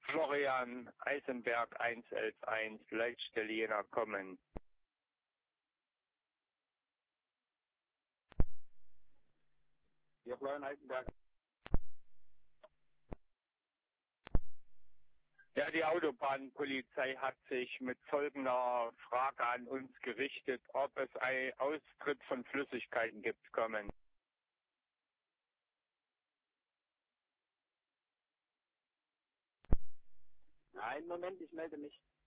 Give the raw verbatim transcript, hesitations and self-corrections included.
Florian Eisenberg eins elf eins, Leitstelle Jena kommen. Ja, Florian Eisenberg. Ja, die Autobahnpolizei hat sich mit folgender Frage an uns gerichtet, ob es einen Austritt von Flüssigkeiten gibt, kommen. Nein, Moment, ich melde mich.